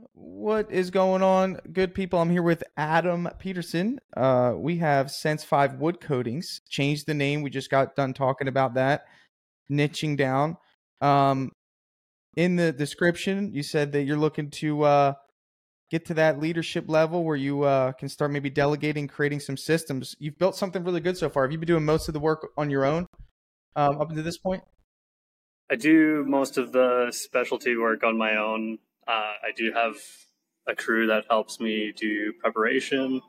What is going on, good people? I'm here with Adam Peterson. We have Sense 5 Wood Coatings. Changed the name. We just got done talking about that. Niching down. Um, in the description, you said that you're looking to get to that leadership level where you can start maybe delegating, creating some systems. You've built something really good so far. Have you been doing most of the work on your own up until this point? I do most of the specialty work on my own. I do have a crew that helps me do preparation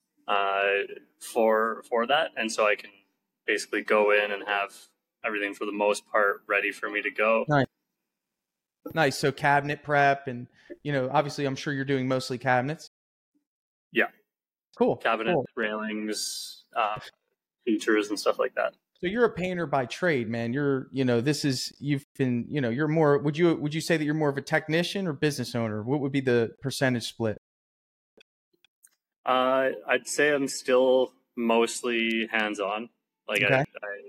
for that, and so I can basically go in and have everything for the most part ready for me to go. Nice. Nice. So cabinet prep and, obviously I'm sure you're doing mostly cabinets. Yeah. Cool. Cabinet Cool. railings, features and stuff like that. So you're a painter by trade, man. You're more, would you say that you're more of a technician or business owner? What would be the percentage split? I'd say I'm still mostly hands-on. Like Okay.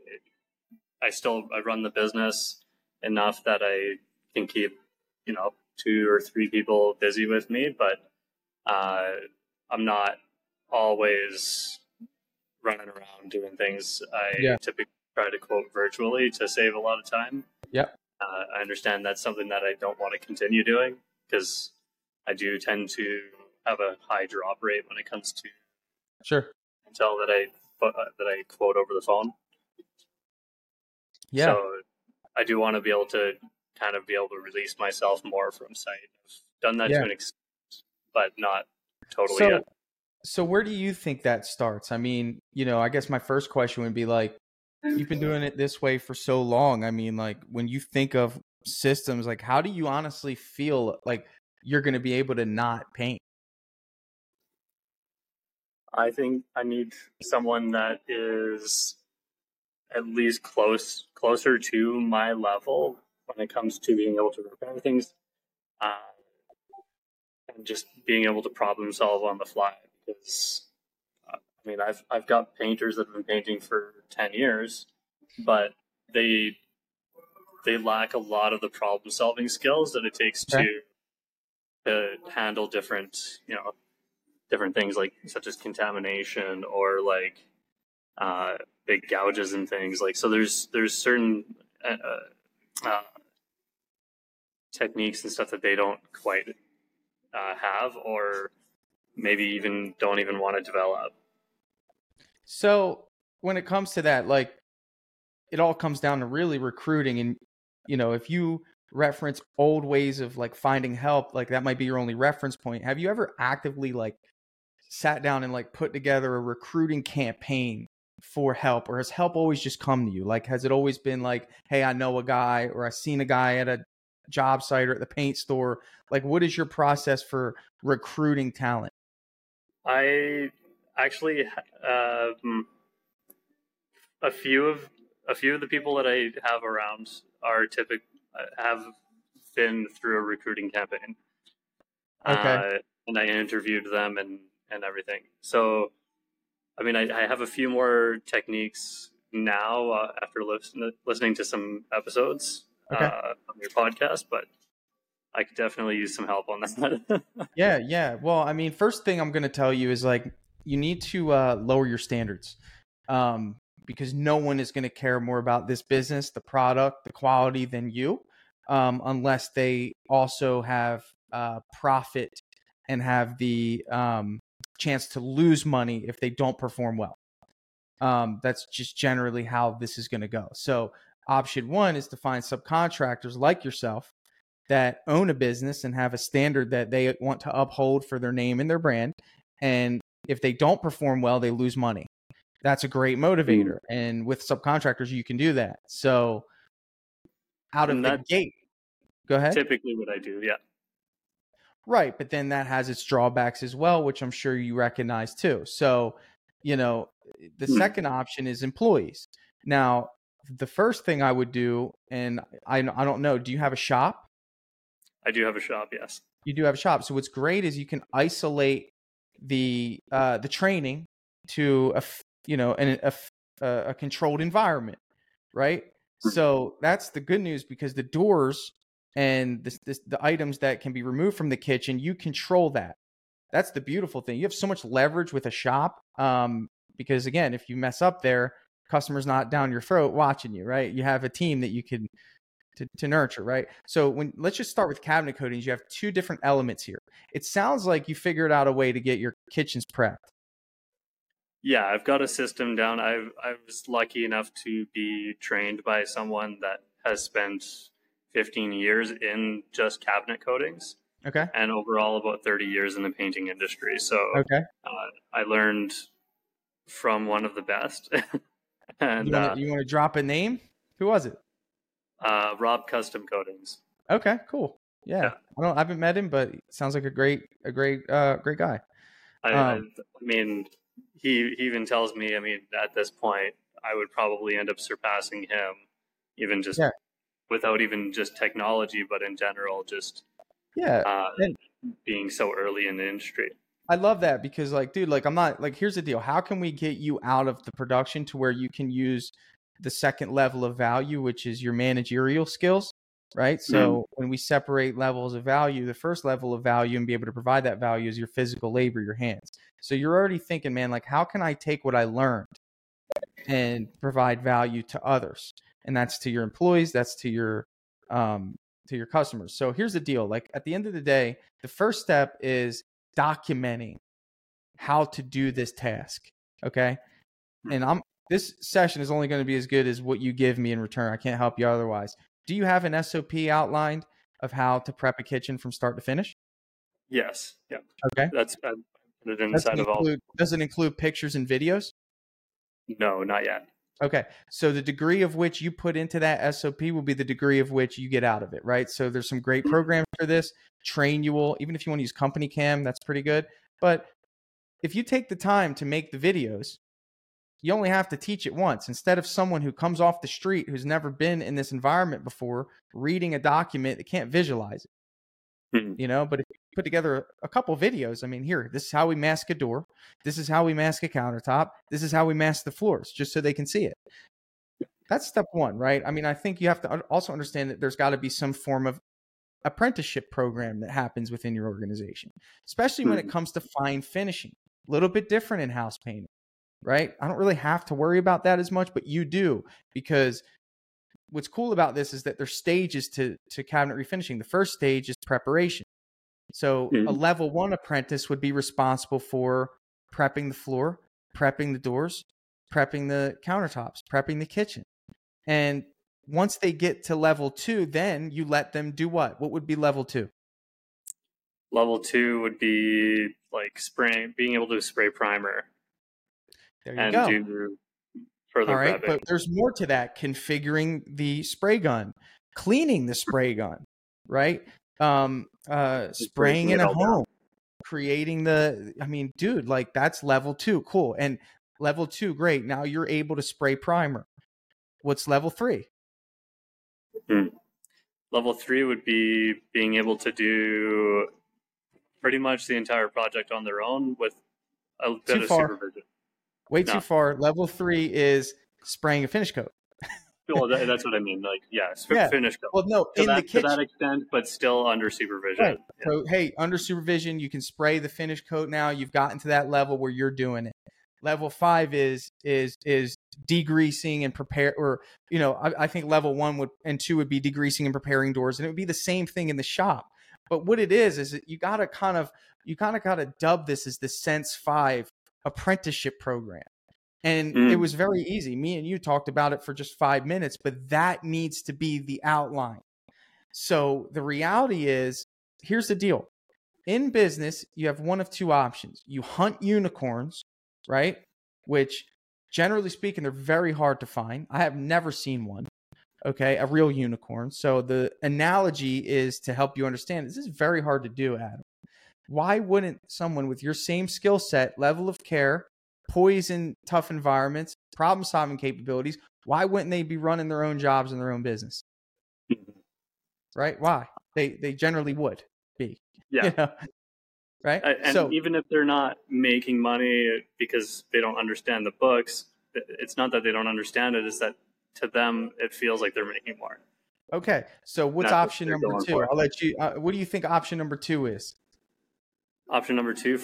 I run the business enough that I can keep, 2 or 3 people busy with me, but I'm not always running around doing things. I typically try to quote virtually to save a lot of time. Yep. I understand that's something that I don't want to continue doing because I do tend to have a high drop rate when it comes to intel that I quote over the phone. Yeah. So I do want to be able to kind of be able to release myself more from site. I've done that to an extent, but not totally yet. So where do you think that starts? I mean, I guess my first question would be like, you've been doing it this way for so long. I mean, like when you think of systems, like how do you honestly feel like you're going to be able to not paint? I think I need someone that is at least closer to my level when it comes to being able to repair things, and just being able to problem solve on the fly. Because I've got painters that have been painting for 10 years, but they lack a lot of the problem solving skills that it takes to handle different things like such as contamination or like big gouges and things like. So there's certain techniques and stuff that they don't quite have, or maybe even don't even want to develop. So when it comes to that, like it all comes down to really recruiting. And, if you reference old ways of like finding help, like that might be your only reference point. Have you ever actively like sat down and like put together a recruiting campaign for help, or has help always just come to you? Like, has it always been like, hey, I know a guy, or I've seen a guy at a job site or at the paint store? Like, what is your process for recruiting talent? I actually a few of the people that I have around have been through a recruiting campaign. Okay. And I interviewed them and everything. So, I have a few more techniques now after listening to some episodes on your podcast, but I could definitely use some help on that. Yeah. Well, I mean, first thing I'm going to tell you is like, you need to lower your standards, because no one is going to care more about this business, the product, the quality than you, unless they also have profit and have the chance to lose money if they don't perform well. That's just generally how this is going to go. So option one is to find subcontractors like yourself that own a business and have a standard that they want to uphold for their name and their brand. And if they don't perform well, they lose money. That's a great motivator. And with subcontractors, you can do that. So out of the gate, go ahead. Typically what I do, yeah. Right. But then that has its drawbacks as well, which I'm sure you recognize too. So, the second option is employees. Now, the first thing I would do, and I don't know, do you have a shop? I do have a shop, yes. You do have a shop. So what's great is you can isolate the training to a controlled environment, right? So that's the good news, because the doors and the items that can be removed from the kitchen, you control that. That's the beautiful thing. You have so much leverage with a shop, because again, if you mess up there, customer's not down your throat watching you, right? You have a team that you can to nurture, right? So let's just start with cabinet coatings. You have two different elements here. It sounds like you figured out a way to get your kitchens prepped. Yeah, I've got a system down. I was lucky enough to be trained by someone that has spent 15 years in just cabinet coatings. Okay. And overall about 30 years in the painting industry. So okay. I learned from one of the best. And you want to drop a name? Who was it? Rob Custom Coatings. Okay, cool. Yeah. I haven't met him, but sounds like a great guy. I mean, he even tells me, I mean, at this point, I would probably end up surpassing him, even just without even just technology, but in general, just being so early in the industry. I love that because, like, dude, like, I'm not like, here's the deal. How can we get you out of the production to where you can use the second level of value, which is your managerial skills, right? So when we separate levels of value, the first level of value and be able to provide that value is your physical labor, your hands. So you're already thinking, man, like, how can I take what I learned and provide value to others? And that's to your employees, that's to your customers. So here's the deal. Like, at the end of the day, the first step is documenting how to do this task. Okay. And this session is only going to be as good as what you give me in return. I can't help you otherwise. Do you have an SOP outlined of how to prep a kitchen from start to finish? Yes. Yeah. Okay. That's I put it inside of all. Does it include pictures and videos? No, not yet. Okay. So the degree of which you put into that SOP will be the degree of which you get out of it, right? So there's some great programs for this. Trainual, even if you want to use Company Cam, that's pretty good. But if you take the time to make the videos, you only have to teach it once instead of someone who comes off the street who's never been in this environment before reading a document that can't visualize it. You know, but if you put together a couple videos, I mean, here, this is how we mask a door. This is how we mask a countertop. This is how we mask the floors, just so they can see it. That's step one, right? I mean, I think you have to also understand that there's got to be some form of apprenticeship program that happens within your organization, especially when it comes to fine finishing. A little bit different in house painting, right? I don't really have to worry about that as much, but you do, because what's cool about this is that there's stages to cabinet refinishing. The first stage is preparation. So a level 1 apprentice would be responsible for prepping the floor, prepping the doors, prepping the countertops, prepping the kitchen. And once they get to level 2, then you let them do what? What would be level 2? Level 2 would be like being able to spray primer. There you go. Do further all right, prepping. But there's more to that. Configuring the spray gun, cleaning the spray gun, right? Spraying in a home, creating I mean, dude, like, that's level 2. Cool. And level 2, great. Now you're able to spray primer. What's level 3? Level 3 would be being able to do pretty much the entire project on their own with a bit of supervision. Too far. Level 3 is spraying a finish coat. Well, that's what I mean. Like, finish coat. Well, no, to that extent, but still under supervision. Right. Yeah. So, hey, under supervision, you can spray the finish coat now. You've gotten to that level where you're doing it. Level 5 is degreasing and prepare, or, you know, I think level 1 and 2 would be degreasing and preparing doors, and it would be the same thing in the shop. But what it is that you gotta kind of dub this as the Sense 5 apprenticeship program. And it was very easy. Me and you talked about it for just 5 minutes, but that needs to be the outline. So the reality is, here's the deal. In business, you have one of two options. You hunt unicorns, right? Which, generally speaking, they're very hard to find. I have never seen one, okay, a real unicorn. So the analogy is to help you understand, this is very hard to do, Adam. Why wouldn't someone with your same skill set, level of care, poise in tough environments, problem-solving capabilities, why wouldn't they be running their own jobs in their own business? Right? Why? They generally would be. Yeah. You know? Right? And even if they're not making money because they don't understand the books, it's not that they don't understand it, it's that to them it feels like they're making more. Okay. So what's That's what option they're number going two? for. I'll let you, what do you think option number two is Option number two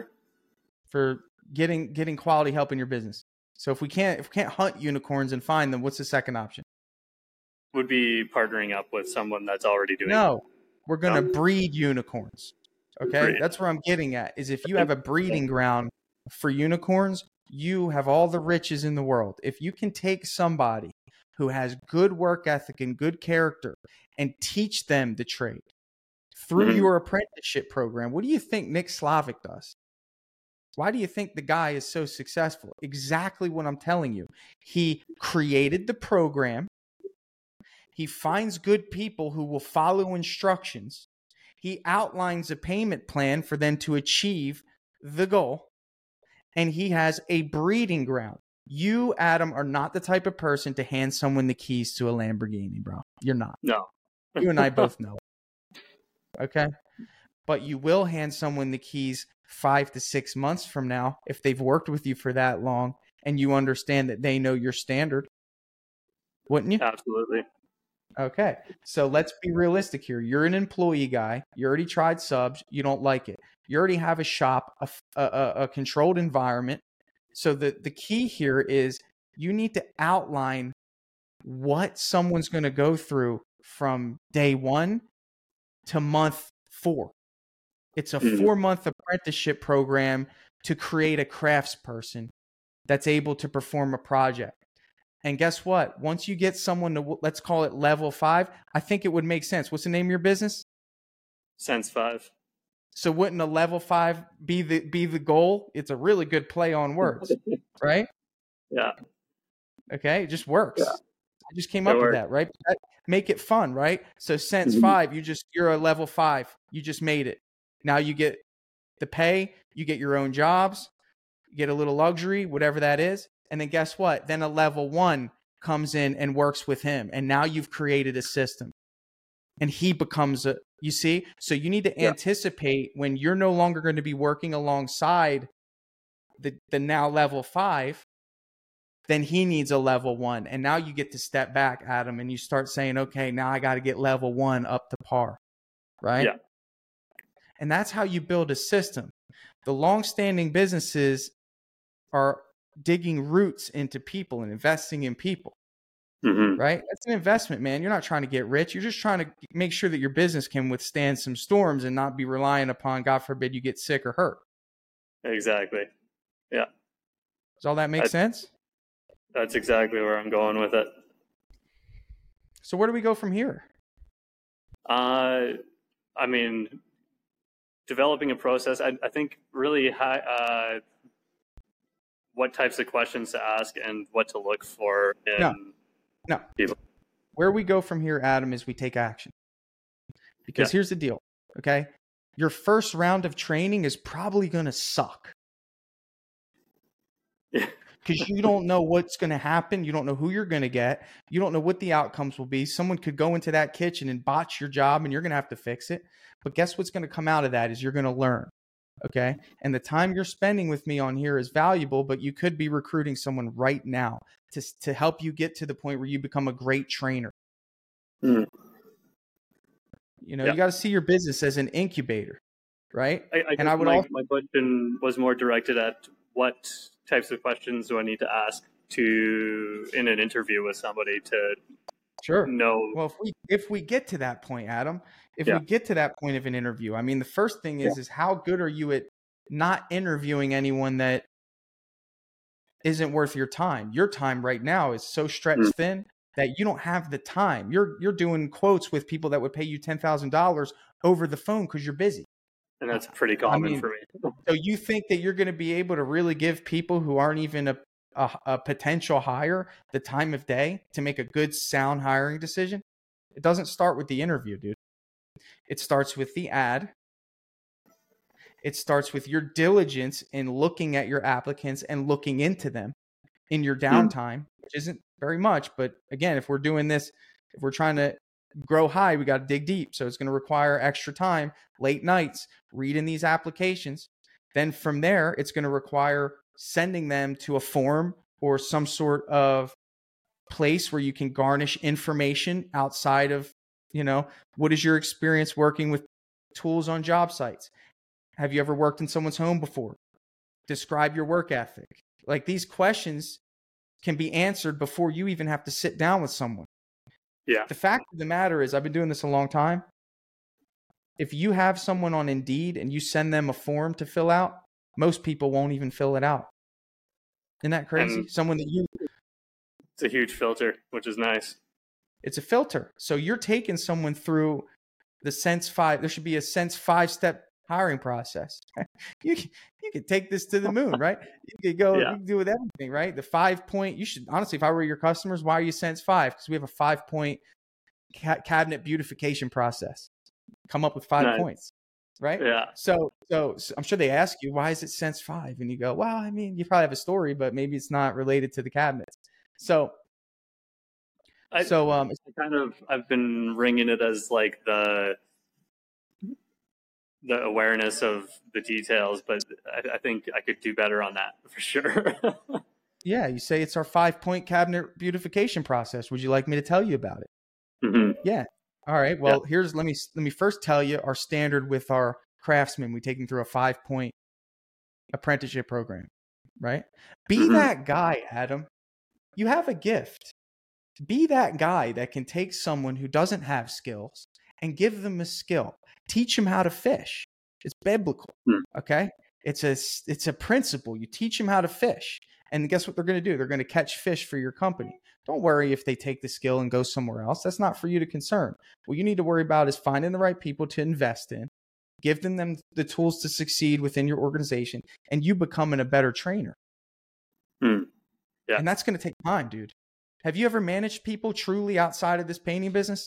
for getting quality help in your business? So if we can't hunt unicorns and find them, what's the second option? would be partnering up with someone that's already doing No, we're going to No? breed unicorns. Okay. Breed. That's where I'm getting at is if you have a breeding ground for unicorns, you have all the riches in the world. If you can take somebody who has good work ethic and good character and teach them the trade through Mhm. your apprenticeship program, what do you think Nick Slavic does? Why do you think the guy is so successful? Exactly what I'm telling you. He created the program. He finds good people who will follow instructions. He outlines a payment plan for them to achieve the goal. And he has a breeding ground. You, Adam, are not the type of person to hand someone the keys to a Lamborghini, bro. You're not. No. You and I both know. Okay? But you will hand someone the keys 5 to 6 months from now if they've worked with you for that long and you understand that they know your standard. Wouldn't you? Absolutely. Okay. So let's be realistic here. You're an employee guy. You already tried subs. You don't like it. You already have a shop, a controlled environment. So the key here is you need to outline what someone's going to go through from day 1 to month 4. It's a 4-month apprenticeship program to create a craftsperson that's able to perform a project. And guess what? Once you get someone to, let's call it level 5, I think it would make sense. What's the name of your business? Sense 5. So wouldn't a level 5 be the goal? It's a really good play on words, right? Yeah. Okay, it just works. Yeah. I just came up with that, right? Make it fun, right? So Sense 5, you're a level 5. You just made it. Now you get the pay, you get your own jobs, you get a little luxury, whatever that is. And then guess what? Then a level 1 comes in and works with him. And now you've created a system. And he becomes you see? So you need to anticipate when you're no longer going to be working alongside the now level 5, then he needs a level 1. And now you get to step back, Adam, and you start saying, okay, now I got to get level 1 up to par. Right? Yeah. And that's how you build a system. The long-standing businesses are digging roots into people and investing in people, right? That's an investment, man. You're not trying to get rich. You're just trying to make sure that your business can withstand some storms and not be relying upon, God forbid, you get sick or hurt. Exactly. Yeah. Does all that make sense? That's exactly where I'm going with it. So where do we go from here? I mean, developing a process, I think really what types of questions to ask and what to look for in people. Where we go from here, Adam, is we take action. Because here's the deal, okay? Your first round of training is probably going to suck. Because you don't know what's going to happen. You don't know who you're going to get. You don't know what the outcomes will be. Someone could go into that kitchen and botch your job and you're going to have to fix it. But guess what's going to come out of that is you're going to learn. Okay. And the time you're spending with me on here is valuable, but you could be recruiting someone right now to help you get to the point where you become a great trainer. You know, you got to see your business as an incubator, right? My question was more directed at what types of questions do I need to ask in an interview with somebody to know? Well, if we get to that point, Adam, we get to that point of an interview, I mean, the first thing is how good are you at not interviewing anyone that isn't worth your time? Your time right now is so stretched thin that you don't have the time. You're doing quotes with people that would pay you $10,000 over the phone because you're busy. And that's pretty common for me. So you think that you're going to be able to really give people who aren't even a potential hire the time of day to make a good, sound hiring decision? It doesn't start with the interview, dude. It starts with the ad. It starts with your diligence in looking at your applicants and looking into them in your downtime, which isn't very much. But again, if we're doing this, if we're trying to grow high, we got to dig deep. So it's going to require extra time, late nights, reading these applications. Then from there, it's going to require sending them to a form or some sort of place where you can garnish information outside of, what is your experience working with tools on job sites? Have you ever worked in someone's home before? Describe your work ethic. Like, these questions can be answered before you even have to sit down with someone. Yeah. The fact of the matter is, I've been doing this a long time. If you have someone on Indeed and you send them a form to fill out, most people won't even fill it out. Isn't that crazy? And Someone that it's a huge filter, which is nice. It's a filter. So you're taking someone through the Sense 5. There should be a Sense 5-step hiring process. You could take this to the moon, right? You could go, you can do with everything, right? The 5-point, you should, honestly, if I were your customers, why are you Sense 5? Because we have a 5-point cabinet beautification process. Come up with 5 points, right? Yeah. So I'm sure they ask you, why is it Sense 5? And you go, well, I mean, you probably have a story, but maybe it's not related to the cabinets. So I've been ringing it as like the awareness of the details, but I think I could do better on that for sure. Yeah, you say it's our 5-point cabinet beautification process. Would you like me to tell you about it? Mm-hmm. Yeah. All right. Well, let me first tell you our standard with our craftsmen. We take them through a 5-point apprenticeship program, right? Be that guy, Adam. You have a gift. Be that guy that can take someone who doesn't have skills and give them a skill. Teach them how to fish. It's biblical. Okay. It's a principle. You teach them how to fish. And guess what they're going to do? They're going to catch fish for your company. Don't worry if they take the skill and go somewhere else. That's not for you to concern. What you need to worry about is finding the right people to invest in, give them the tools to succeed within your organization, and you becoming a better trainer. Yeah. And that's going to take time, dude. Have you ever managed people truly outside of this painting business?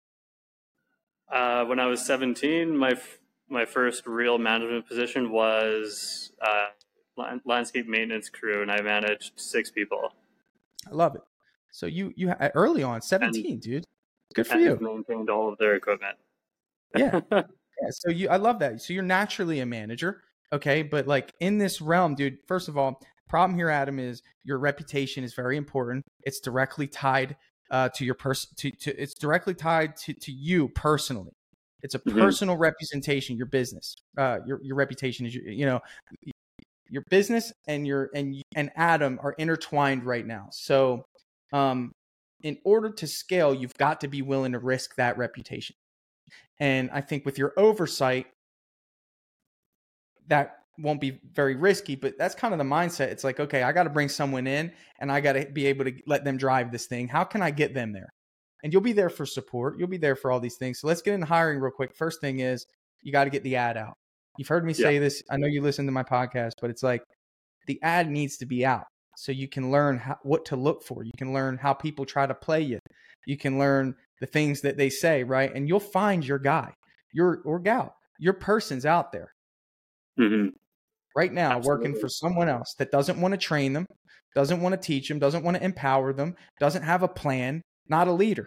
When I was 17, my first real management position was landscape maintenance crew, and I managed 6 people. I love it. So you early on, 17, dude. Good for you. Maintained all of their equipment. Yeah. So I love that. So you're naturally a manager, okay? But like in this realm, dude, first of all, problem here, Adam, is your reputation is very important. It's directly tied to your person. It's directly tied to you personally. It's a personal representation. Your business, your reputation is your business and Adam are intertwined right now. So, in order to scale, you've got to be willing to risk that reputation. And I think with your oversight, that won't be very risky, but that's kind of the mindset. It's like, okay, I got to bring someone in and I got to be able to let them drive this thing. How can I get them there? And you'll be there for support. You'll be there for all these things. So let's get into hiring real quick. First thing is you got to get the ad out. You've heard me say this. I know you listen to my podcast, but it's like the ad needs to be out so you can learn what to look for. You can learn how people try to play you. You can learn the things that they say, right? And you'll find your guy, or gal, your person's out there right now working for someone else that doesn't want to train them, doesn't want to teach them, doesn't want to empower them, doesn't have a plan, not a leader.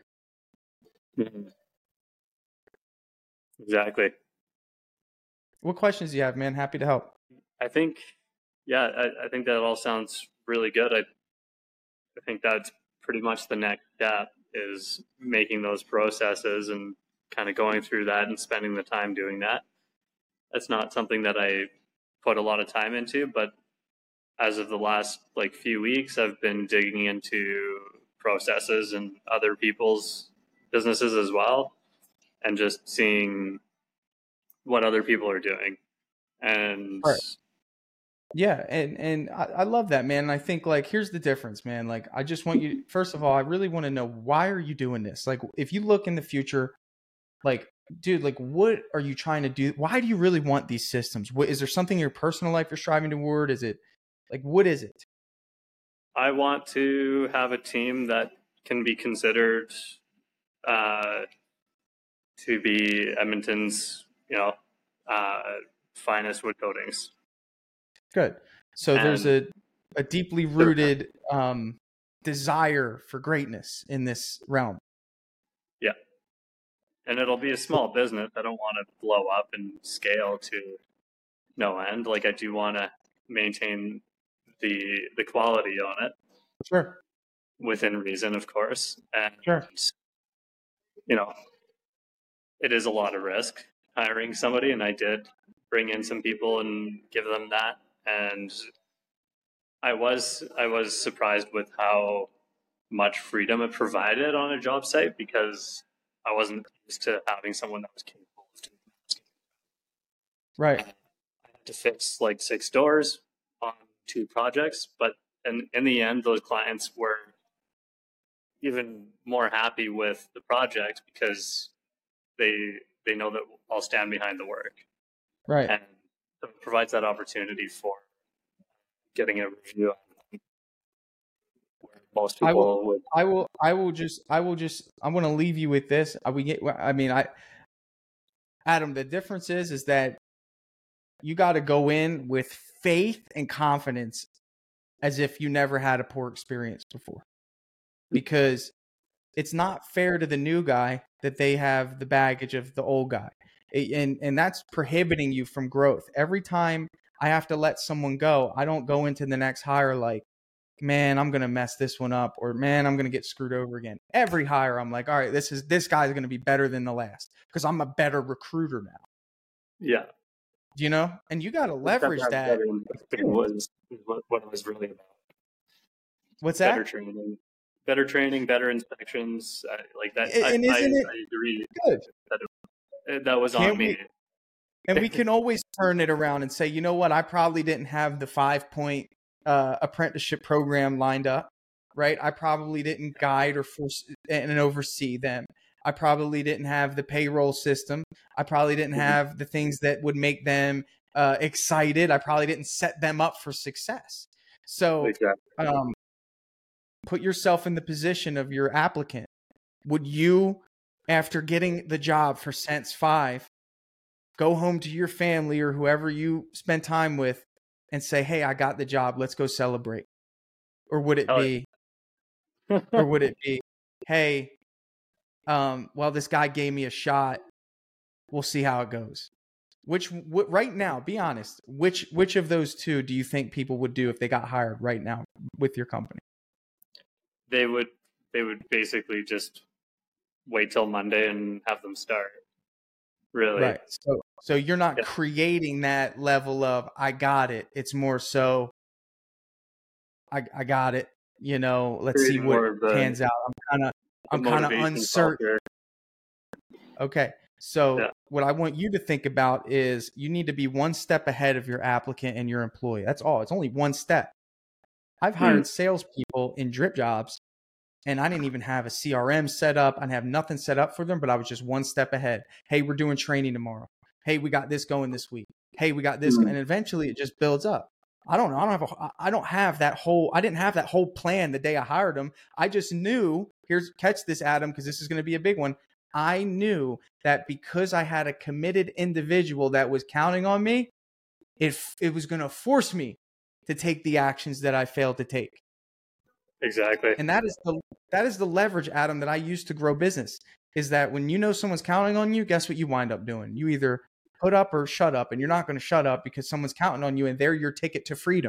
Exactly. What questions do you have, man? Happy to help. I think that all sounds really good. I think that's pretty much the next step, is making those processes and kind of going through that and spending the time doing that. That's not something that I put a lot of time into, but as of the last few weeks, I've been digging into processes and other people's businesses as well, and just seeing what other people are doing. And yeah, and I love that, man. And I think here's the difference, man. I just want you, first of all, I really want to know, why are you doing this? If you look in the future, dude, what are you trying to do? Why do you really want these systems? Is there something in your personal life you're striving toward? Is it what is it? I want to have a team that can be considered to be Edmonton's, finest wood coatings. Good. So there's a deeply rooted desire for greatness in this realm. Yeah. And it'll be a small business. I don't want to blow up and scale to no end. I do want to maintain the quality on it. Sure. within reason, of course. And, Sure. you know, it is a lot of risk hiring somebody. And I did bring in some people and give them that. And I was surprised with how much freedom it provided on a job site, because I wasn't used to having someone that was capable of doing that. Right. I had to fix like 6 doors on 2 projects, but in the end, those clients were even more happy with the project because they know that I'll stand behind the work, Right. and it provides that opportunity for getting a review where most people would. I want to leave you with this. Adam, the difference is that you got to go in with faith and confidence as if you never had a poor experience before, because it's not fair to the new guy that they have the baggage of the old guy. And that's prohibiting you from growth. Every time I have to let someone go, I don't go into the next hire like, man, I'm going to mess this one up, or man, I'm going to get screwed over again. Every hire, I'm like, all right, this guy's going to be better than the last because I'm a better recruiter now. Yeah. You know, and you got to leverage that. Was what it was really about. What's that? Better training, better inspections, like that. And isn't it I agree. Good. That was on me. And we can always turn it around and say, you know what? I probably didn't have the 5-point apprenticeship program lined up, right? I probably didn't guide or force and oversee them. I probably didn't have the payroll system. I probably didn't have the things that would make them excited. I probably didn't set them up for success. So put yourself in the position of your applicant. Would you, after getting the job for Sense 5, go home to your family or whoever you spend time with and say, hey, I got the job, let's go celebrate? Or would it be, hey, well, this guy gave me a shot, we'll see how it goes? Right now, be honest, which of those two do you think people would do if they got hired right now with your company? They would basically just wait till Monday and have them start. Really. Right. So you're not creating that level of I got it. It's more so I got it. You know, let's see what pans out. I'm kind of uncertain. Okay. So what I want you to think about is you need to be one step ahead of your applicant and your employee. That's all. It's only one step. I've hired salespeople in drip jobs, and I didn't even have a CRM set up. I didn't have nothing set up for them, but I was just one step ahead. Hey, we're doing training tomorrow. Hey, we got this going this week. Hey, we got this. And eventually it just builds up. I don't know. I didn't have that whole plan the day I hired them. I just knew, catch this, Adam, because this is going to be a big one. I knew that because I had a committed individual that was counting on me, it was going to force me to take the actions that I failed to take. Exactly. And that is the leverage, Adam, that I use to grow business, is that when you know someone's counting on you, guess what you wind up doing? You either put up or shut up, and you're not going to shut up because someone's counting on you and they're your ticket to freedom.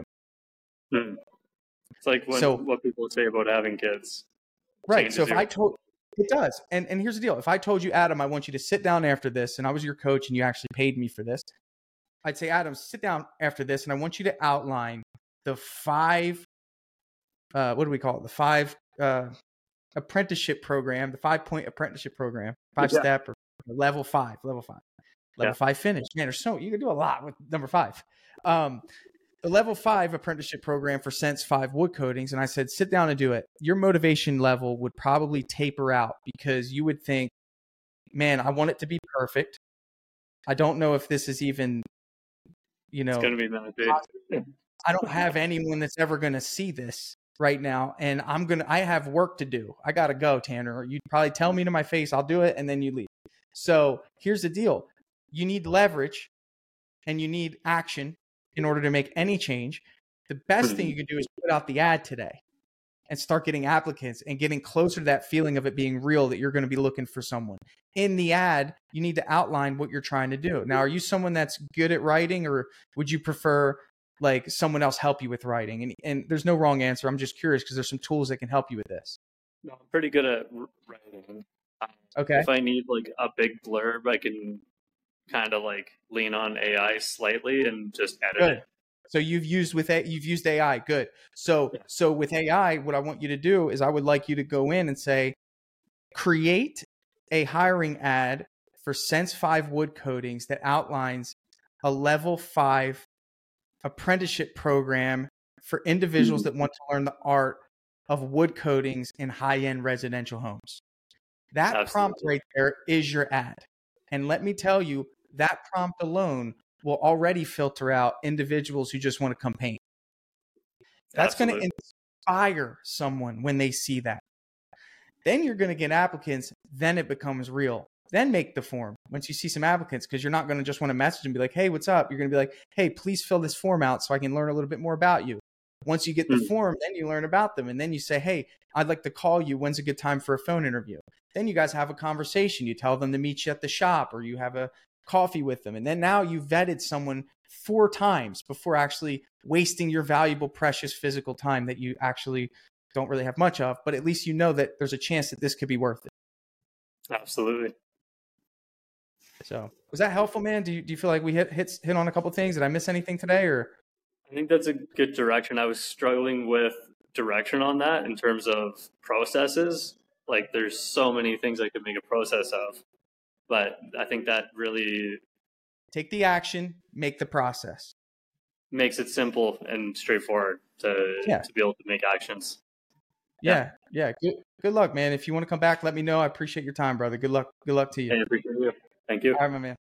It's like what people say about having kids. Right. So it does. And here's the deal. If I told you, Adam, I want you to sit down after this, and I was your coach and you actually paid me for this, I'd say, Adam, sit down after this, and I want you to outline the 5 what do we call it? The 5 apprenticeship program, the 5-point apprenticeship program, 5-step or level 5. Level 5 finish. Man, there's you can do a lot with number 5. The level 5 apprenticeship program for Sense 5 wood coatings. And I said, sit down and do it. Your motivation level would probably taper out because you would think, man, I want it to be perfect. I don't know if this is even, it's going to be that big. I don't have anyone that's ever going to see this right now. And I have work to do. I got to go, Tanner. You'd probably tell me to my face, I'll do it. And then you leave. So here's the deal. You need leverage and you need action in order to make any change. The best thing you can do is put out the ad today and start getting applicants and getting closer to that feeling of it being real, that you're going to be looking for someone. In the ad, you need to outline what you're trying to do. Now, are you someone that's good at writing, or would you prefer like someone else help you with writing? And there's no wrong answer. I'm just curious because there's some tools that can help you with this. No, I'm pretty good at writing. Okay. If I need like a big blurb, I can kind of like lean on AI slightly and just edit Good. it. So you've used AI. Good. So with AI, what I want you to do is I would like you to go in and say, create a hiring ad for Sense 5 wood coatings that outlines a level 5 apprenticeship program for individuals that want to learn the art of wood coatings in high-end residential homes. That Absolutely. prompt right there is your ad. And let me tell you, that prompt alone will already filter out individuals who just want to come paint. That's going to inspire someone when they see that. Then you're going to get applicants. Then it becomes real. Then make the form once you see some applicants, because you're not going to just want to message and be like, hey, what's up? You're going to be like, hey, please fill this form out so I can learn a little bit more about you. Once you get the form, then you learn about them. And then you say, hey, I'd like to call you. When's a good time for a phone interview? Then you guys have a conversation. You tell them to meet you at the shop, or you have a coffee with them. And then now you've vetted someone 4 times before actually wasting your valuable, precious physical time that you actually don't really have much of. But at least you know that there's a chance that this could be worth it. Absolutely. So was that helpful, man? Do you feel like we hit on a couple of things? Did I miss anything today? Or I think that's a good direction. I was struggling with direction on that in terms of processes. Like there's so many things I could make a process of, but I think that really take the action, make the process. Makes it simple and straightforward to be able to make actions. Yeah. Good luck, man. If you want to come back, let me know. I appreciate your time, brother. Good luck to you. I appreciate you. Thank you. All right, my man.